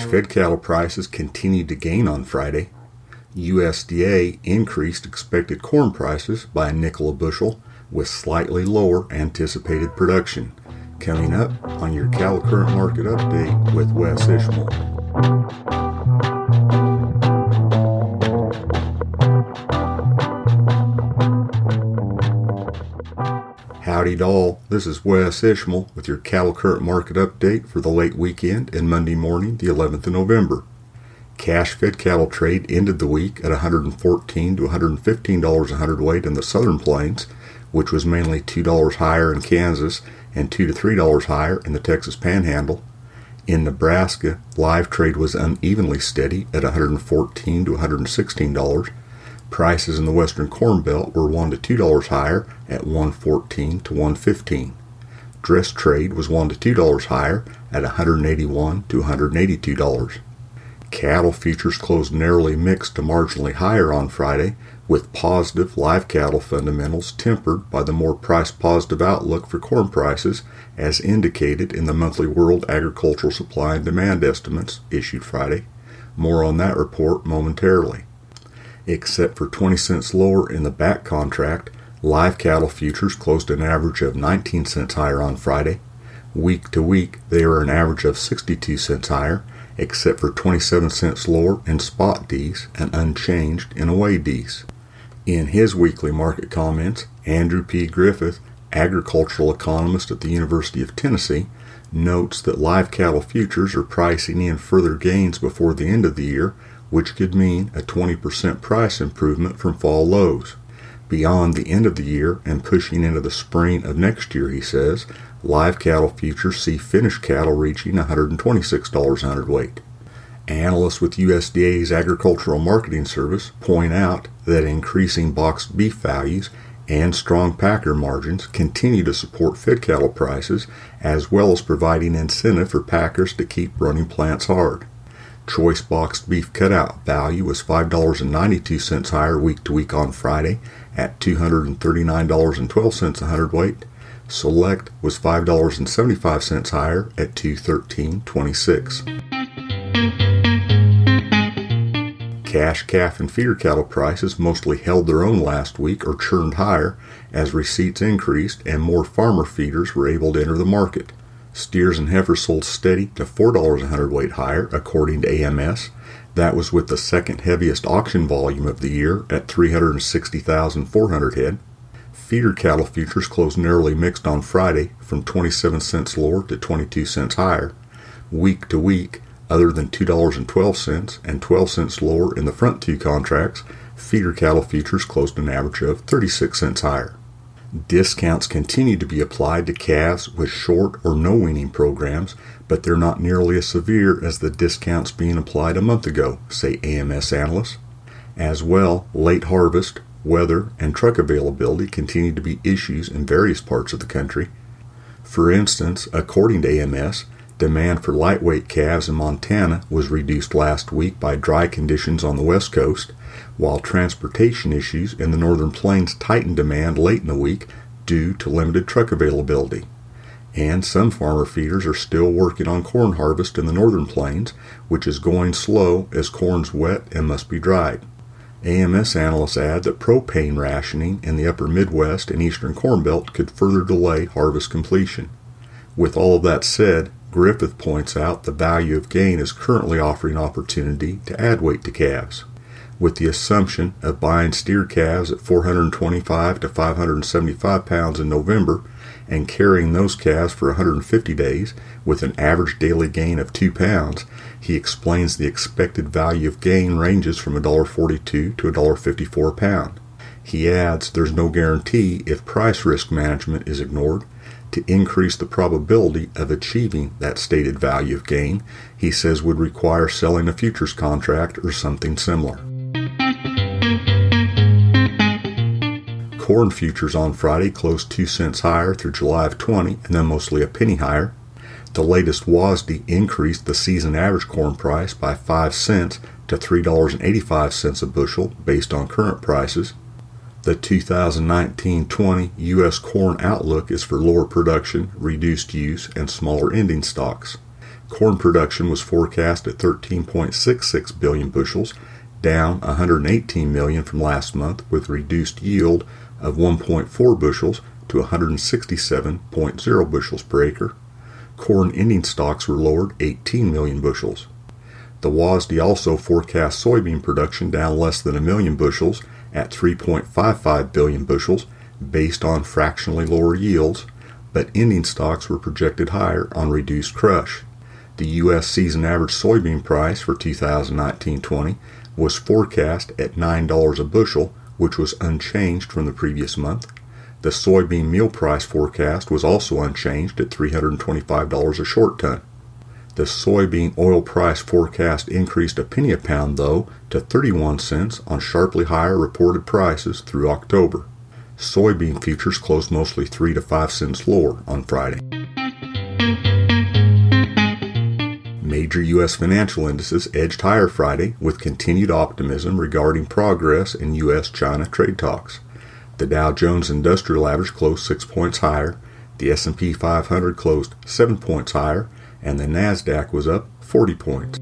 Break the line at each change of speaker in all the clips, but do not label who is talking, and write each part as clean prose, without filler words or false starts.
fed cattle prices continued to gain on Friday. USDA increased expected corn prices by a nickel a bushel with slightly lower anticipated production. Coming up on your Cattle Current Market Update with Wes Ishmael. Howdy doll, this is Wes Ishmael with your Cattle Current Market Update for the late weekend and Monday morning, the 11th of November. Cash fed cattle trade ended the week at $114 to $115 a hundredweight in the Southern Plains, which was mainly $2 higher in Kansas and $2 to $3 higher in the Texas Panhandle. In Nebraska, live trade was unevenly steady at $114 to $116. Prices in the Western Corn Belt were $1 to $2 higher at $114 to $115. Dress trade was $1 to $2 higher at $181 to $182. Cattle futures closed narrowly mixed to marginally higher on Friday, with positive live cattle fundamentals tempered by the more price-positive outlook for corn prices, as indicated in the monthly World Agricultural Supply and Demand estimates issued Friday. More on that report momentarily. Except for 20 cents lower in the back contract, live cattle futures closed an average of 19 cents higher on Friday. Week to week, they are an average of 62 cents higher, except for 27 cents lower in spot Ds and unchanged in away Ds. In his weekly market comments, Andrew P. Griffith, agricultural economist at the University of Tennessee, notes that live cattle futures are pricing in further gains before the end of the year, which could mean a 20% price improvement from fall lows. Beyond the end of the year and pushing into the spring of next year, he says, live cattle futures see finished cattle reaching $126 a hundredweight. Analysts with USDA's Agricultural Marketing Service point out that increasing boxed beef values and strong packer margins continue to support fed cattle prices, as well as providing incentive for packers to keep running plants hard. Choice boxed beef cutout value was $5.92 higher week to week on Friday at $239.12 a hundredweight. Select was $5.75 higher at $213.26. Cash calf and feeder cattle prices mostly held their own last week or churned higher as receipts increased and more farmer feeders were able to enter the market. Steers and heifers sold steady to $4 a hundredweight higher, according to AMS. That was with the second heaviest auction volume of the year at 360,400 head. Feeder cattle futures closed narrowly mixed on Friday from 27 cents lower to 22 cents higher. Week to week, other than $2.12 and 12 cents lower in the front two contracts, feeder cattle futures closed an average of 36 cents higher. Discounts continue to be applied to calves with short or no weaning programs, but they're not nearly as severe as the discounts being applied a month ago, say AMS analysts. As well, late harvest, weather, and truck availability continue to be issues in various parts of the country. For instance, according to AMS, demand for lightweight calves in Montana was reduced last week by dry conditions on the West Coast, while transportation issues in the Northern Plains tightened demand late in the week due to limited truck availability. And some farmer feeders are still working on corn harvest in the Northern Plains, which is going slow as corn's wet and must be dried. AMS analysts add that propane rationing in the upper Midwest and Eastern Corn Belt could further delay harvest completion. With all of that said, Griffith points out the value of gain is currently offering opportunity to add weight to calves. With the assumption of buying steer calves at 425 to 575 pounds in November and carrying those calves for 150 days with an average daily gain of 2 pounds, he explains the expected value of gain ranges from $1.42 to $1.54 a pound. He adds there's no guarantee if price risk management is ignored. To increase the probability of achieving that stated value of gain, he says would require selling a futures contract or something similar. Corn futures on Friday closed 2 cents higher through July of 20 and then mostly a penny higher. The latest WASDE increased the season average corn price by 5 cents to $3.85 a bushel based on current prices. The 2019-20 U.S. corn outlook is for lower production, reduced use, and smaller ending stocks. Corn production was forecast at 13.66 billion bushels, down 118 million from last month, with reduced yield of 1.4 bushels to 167.0 bushels per acre. Corn ending stocks were lowered 18 million bushels. The WASDE also forecast soybean production down less than a million bushels at 3.55 billion bushels based on fractionally lower yields, but ending stocks were projected higher on reduced crush. The U.S. season average soybean price for 2019-20 was forecast at $9 a bushel, which was unchanged from the previous month. The soybean meal price forecast was also unchanged at $325 a short ton. The soybean oil price forecast increased a penny a pound, though, to 31 cents on sharply higher reported prices through October. Soybean futures closed mostly 3 to 5 cents lower on Friday. Major U.S. financial indices edged higher Friday with continued optimism regarding progress in U.S.-China trade talks. The Dow Jones Industrial Average closed 6 points higher, the S&P 500 closed 7 points higher, and the NASDAQ was up 40 points.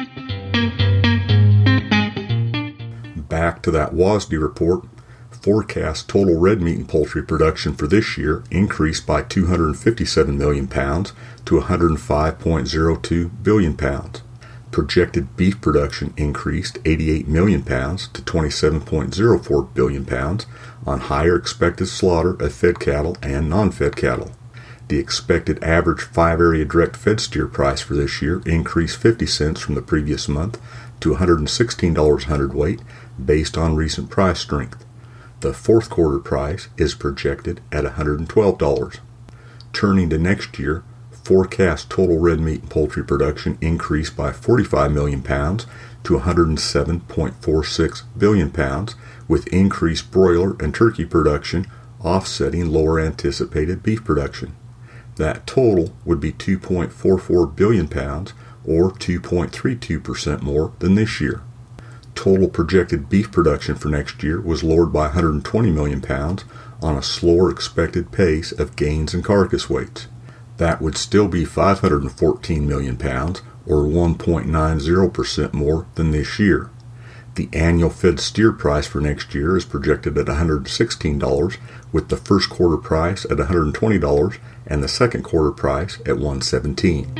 Back to that WASDE report, forecast total red meat and poultry production for this year increased by 257 million pounds to 105.02 billion pounds. Projected beef production increased 88 million pounds to 27.04 billion pounds on higher expected slaughter of fed cattle and non-fed cattle. The expected average 5-area direct fed steer price for this year increased 50 cents from the previous month to $116 a hundredweight based on recent price strength. The fourth quarter price is projected at $112. Turning to next year, forecast total red meat and poultry production increased by 45 million pounds to 107.46 billion pounds, with increased broiler and turkey production offsetting lower anticipated beef production. That total would be 2.44 billion pounds, or 2.32% more than this year. Total projected beef production for next year was lowered by 120 million pounds on a slower expected pace of gains in carcass weights. That would still be 514 million pounds, or 1.90% more than this year. The annual fed steer price for next year is projected at $116, with the first quarter price at $120 and the second quarter price at $117.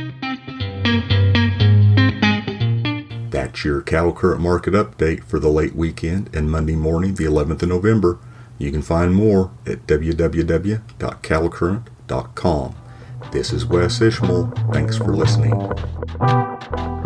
That's your cattle current market update for the late weekend and Monday morning, the 11th of November. You can find more at www.cattlecurrent.com. This is Wes Ishmael. Thanks for listening.